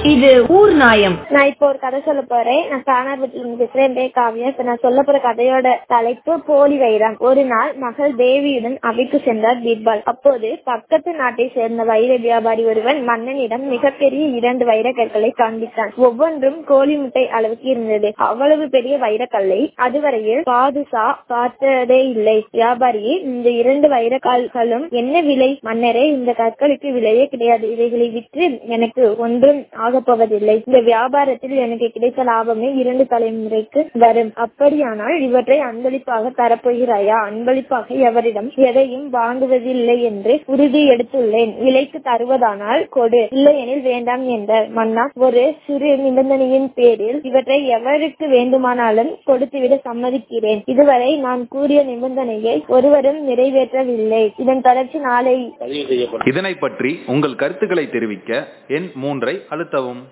இது ஊர் நாயம். நான் இப்போ ஒரு கதை சொல்ல போறேன். நான் கானார்பட்டில இருந்து பேசுறேன். என் பேர் காவியா. இப்ப நான் சொல்ல போற கதையோட தலைப்பு போலி வைரம். ஒரு நாள் மகள் தேவியுடன் அவைக்கு சென்றார் பீர்பால். அப்போது பக்கத்து நாட்டை சேர்ந்த வைர வியாபாரி ஒருவன் மன்னனிடம் மிகப்பெரிய 2 வைரக்கற்களை காண்பித்தான். ஒவ்வொன்றும் கோழி முட்டை அளவுக்கு இருந்தது. அவ்வளவு பெரிய வைரக்கல்லை அதுவரையில் பாதுஷா பார்த்ததே இல்லை. வியாபாரியே, இந்த 2 வைரக்கல்களும் என்ன விலை? மன்னரே, இந்த கற்களுக்கு விலையே கிடையாது. இவைகளை விற்று எனக்கு ஒன்றும் ஆகப்போவதில்லை. இந்த வியாபாரத்தில் எனக்கு கிடைத்த லாபமே 2 தலைமுறைக்கு வரும். அப்படியானால் இவற்றை அன்பளிப்பாக தரப்போகிறாயா? அன்பளிப்பாக எவரிடம் எதையும் வாங்குவதில்லை என்று உறுதி எடுத்துள்ளேன். விலைக்கு தருவதானால் கொடு, இல்லையெனில் வேண்டாம் என்றார். மன்னா, ஒரு சிறு நிபந்தனையின் பேரில் இவற்றை எவருக்கு வேண்டுமானாலும் கொடுத்துவிட சம்மதிக்கிறேன். இதுவரை நான் கூறிய நிபந்தனையை ஒருவரும் நிறைவேற்றவில்லை. இதன் தொடர்ச்சி நாளை. இதனை பற்றி உங்கள் கருத்துக்களை தெரிவிக்க எண் 3 அழுத்தவும்.